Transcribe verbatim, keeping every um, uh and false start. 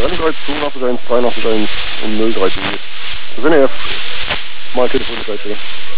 Rallye drei zu, Nachricht eins, drei, Nachricht eins und null drei. Wir sind ja mal Telefon dabei, bitte.